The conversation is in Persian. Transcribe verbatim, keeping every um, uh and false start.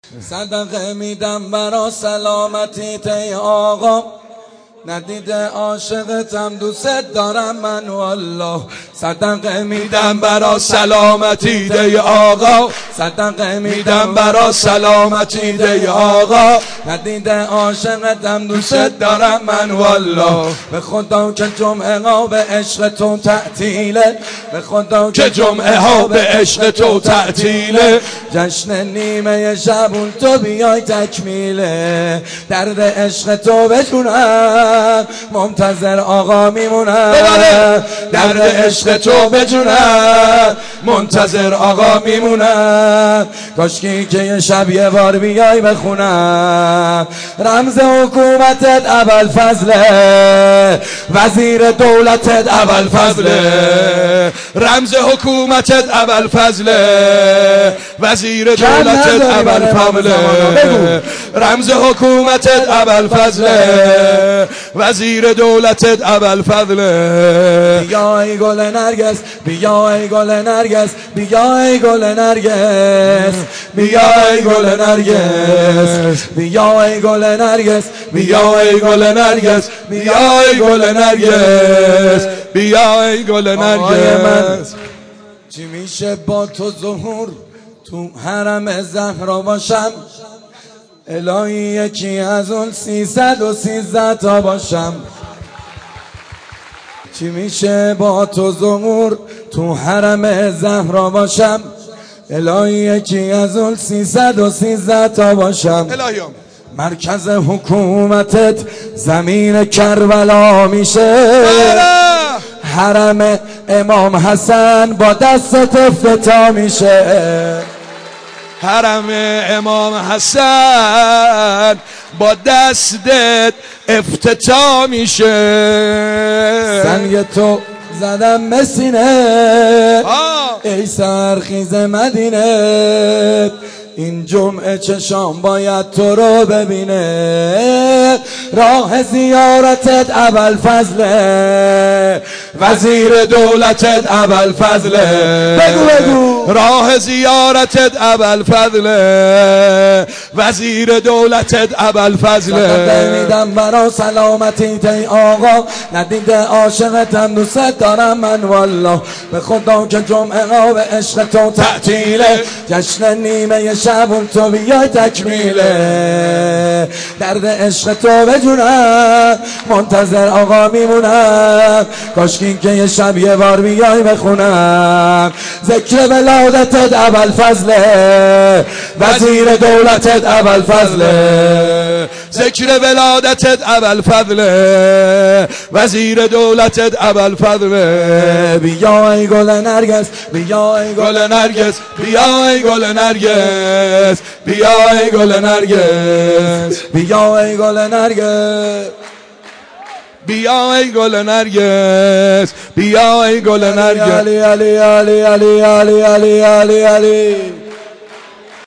صدقه میدم برا سلامتیت ای آقا، ندیده عاشقتم دوست دارم من والله. صدقه میدم برا سلامتیت ای آقا، صدقه میدم برا سلامتیت ای آقا، ندیده عاشقتم دوست دارم من والله. به خدا که جمعه ها به عشق تو تعطیله، به خدا که جمعه ها به عشق تو تعطیله. جشن نیمه شبون تو بیای تکمیله، درد عشق تو بجونم منتظر آقا میمونم، درد عشق تو بجونم منتظر آقا میمونم. کاشکی که یه شب یه بار بیای بخونم، رمز حکومتت ابوالفضله، وزیر دولتت ابوالفضله، رمز حکومتت ابوالفضله، وزیر دولتت ابوالفضله، رمز حکومتت ابوالفضله، وزیر دولتت ابوالفضله. بیا ای گل نرگس، بیا ای گل نرگس، بیا ای گل نرگس، بیا ای گل نرگس، بیا ای گل نرگس، بیا ای گل نرگس، بیا ای گل نرگس، بیا ای گل نرگس. چی میشه با تو ظهور تو حرم زهرا باشم، الهی یکی از اون سیصد و سیزده تا باشم. چی میشه با تو ظهور تو حرم زهرا باشم، الهی یکی از اون سیصد و سیزده تا باشم. الهیام مرکز حکومتت زمین کربلا میشه، حرم امام حسن با دستت افتتاح میشه، حرم امام حسن با دستت افتتاح میشه. سنگ تو زدم مسینه ای سرخیز مدینه، این جمعه چشام باید تو رو ببینه. راه زیارتت ابوالفضله، وزیر دولتت ابوالفضله، بگو بگو. راه زیارتت ابوالفضله، وزیر دولتت ابوالفضله. صدقه میدم برا سلامتیت ای آقا، ندیده عاشقتم دوست دارم من والله. به خدا که جمعه ها به عشق تو تعطیله، جشن نیمه شبون تو بیای تکمیله، درد عشق تو بجونم منتظر آقا میمونم. کاشکی که یه شب یه بار بیای بخونم، ذکر ولادتت ابوالفضله، وزیر دولتت ابوالفضله، ذکر ولادتت ابوالفضله، وزیر دولتت ابوالفضله. بیا ای گل نرگس، بیا ای گل نرگس، بیا ای گل نرگس، بیا ای گل نرگس، بیا ای گل نرگس، بیا ای گل نرگس، بیا ای گل نرگس. علی علی علی علی علی علی علی علی